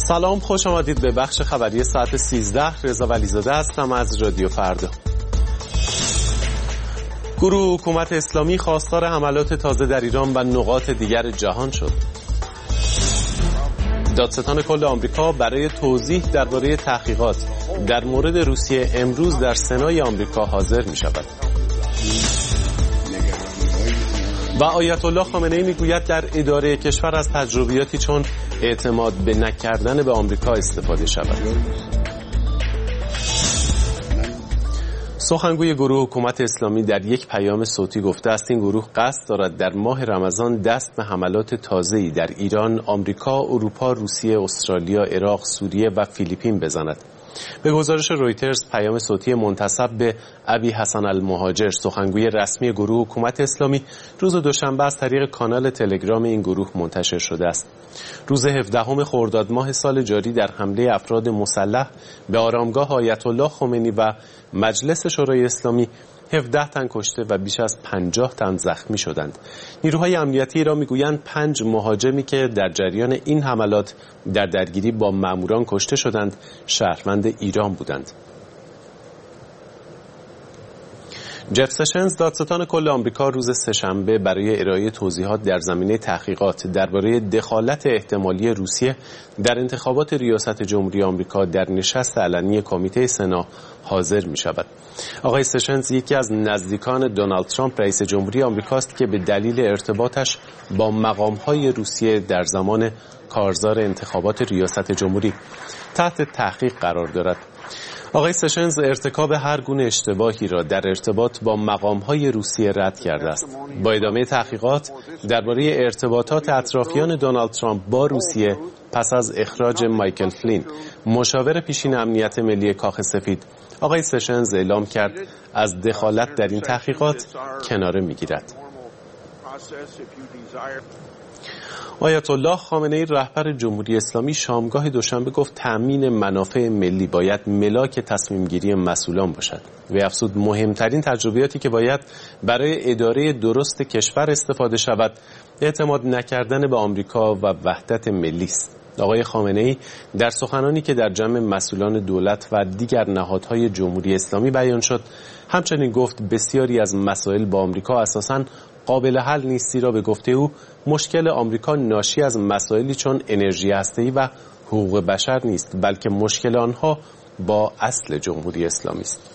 سلام، خوش آمدید به بخش خبری ساعت 13. رضا ولیزاده هستم از رادیو فردا. گروه حکومت اسلامی خواستار حملات تازه در ایران و نقاط دیگر جهان شد. دادستان کل آمریکا برای توضیح درباره تحقیقات در مورد روسیه امروز در سنای آمریکا حاضر می شود. و آیت الله خامنه ای میگوید در اداره کشور از تجربیاتی چون اعتماد به نکردن به آمریکا استفاده شود. سخنگوی گروه حکومت اسلامی در یک پیام صوتی گفته است این گروه قصد دارد در ماه رمضان دست به حملات تازه‌ای در ایران، آمریکا، اروپا، روسیه، استرالیا، عراق، سوریه و فیلیپین بزند. به گزارش رویترز پیام صوتی منتسب به ابی حسن المهاجر سخنگوی رسمی گروه حکومت اسلامی روز دوشنبه از طریق کانال تلگرام این گروه منتشر شده است. روز 17 خرداد ماه سال جاری در حمله افراد مسلح به آرامگاه آیت الله خمینی و مجلس شورای اسلامی 17 تن کشته و بیش از 50 تن زخمی شدند. نیروهای امنیتی ایران میگویند 5 مهاجمی که در جریان این حملات در درگیری با ماموران کشته شدند شهروند ایران بودند. جف سشنز دادستان کل آمریکا روز سه‌شنبه برای ارائه توضیحات در زمینه تحقیقات درباره دخالت احتمالی روسیه در انتخابات ریاست جمهوری آمریکا در نشست علنی کمیته سنا حاضر می شود. آقای سشنز یکی از نزدیکان دونالد ترامپ رئیس جمهوری آمریکاست که به دلیل ارتباطش با مقام‌های روسیه در زمان کارزار انتخابات ریاست جمهوری تحت تحقیق قرار دارد. آقای سشنز ارتکاب هر گونه اشتباهی را در ارتباط با مقام‌های روسیه رد کرده است. با ادامه تحقیقات درباره ارتباطات اطرافیان دونالد ترامپ با روسیه پس از اخراج مایکل فلین، مشاور پیشین امنیت ملی کاخ سفید، آقای سشنز اعلام کرد از دخالت در این تحقیقات کناره می‌گیرد. آیت الله خامنه ای رهبر جمهوری اسلامی شامگاه دوشنبه گفت تأمین منافع ملی باید ملاک تصمیم گیری مسئولان باشد. و افزود مهمترین تجربیاتی که باید برای اداره درست کشور استفاده شود اعتماد نکردن به آمریکا و وحدت ملی است. آقای خامنه ای در سخنانی که در جمع مسئولان دولت و دیگر نهادهای جمهوری اسلامی بیان شد همچنین گفت بسیاری از مسائل با آمریکا اساساً قابل حل نیست، زیرا به گفته او مشکل آمریکا ناشی از مسائلی چون انرژی هسته‌ای و حقوق بشر نیست، بلکه مشکل آنها با اصل جمهوری اسلامی است.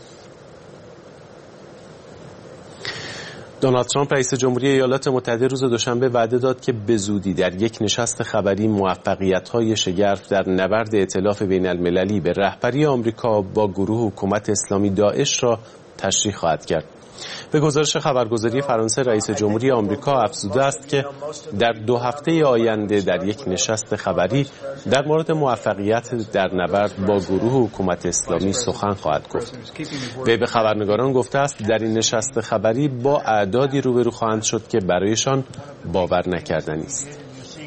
دونالد ترامپ رئیس جمهوری ایالات متحده روز دوشنبه وعده داد که به زودی در یک نشست خبری موفقیت‌های شگرف در نبرد ائتلاف بین‌المللی به رهبری آمریکا با گروه حکومت اسلامی داعش را تشریح خواهد کرد. به گزارش خبرگزاری فرانسه رئیس جمهوری آمریکا افزوده است که در 2 هفته آینده در یک نشست خبری در مورد موفقیت در نبرد با گروه حکومت اسلامی سخن خواهد گفت. وی به خبرنگاران گفته است در این نشست خبری با اعدادی روبرو خواهند شد که برایشان باور نکردنی است.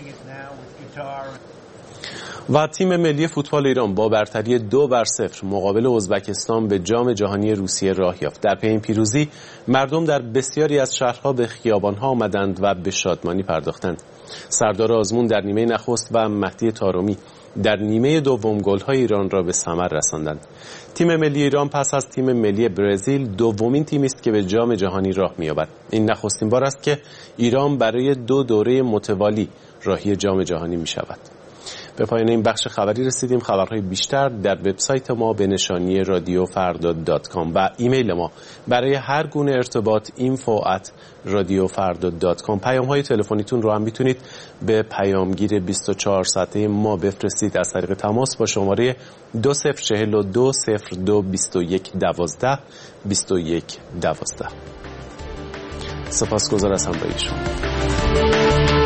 و تیم ملی فوتبال ایران با برتری 2-0 مقابل ازبکستان به جام جهانی روسیه راه یافت. در پی این پیروزی مردم در بسیاری از شهرها به خیابان‌ها آمدند و به شادمانی پرداختند. سردار آزمون در نیمه نخست و مهدی طارمی در نیمه دوم گل‌های ایران را به ثمر رساندند. تیم ملی ایران پس از تیم ملی برزیل دومین تیمی است که به جام جهانی راه می‌یابد. این نخستین بار است که ایران برای 2 دوره متوالی راهی جام جهانی می‌شود. به پایان این بخش خبری رسیدیم. خبرهای بیشتر در وبسایت ما به نشانی radiofarda.com و ایمیل ما برای هر گونه ارتباط info@radiofarda.com. پیام‌های تلفنیتون رو هم میتونید به پیامگیر 24 ساعته ما بفرستید از طریق تماس با شماره 2042 02 21 12 21 12. سپاسگزار از همراهی شما.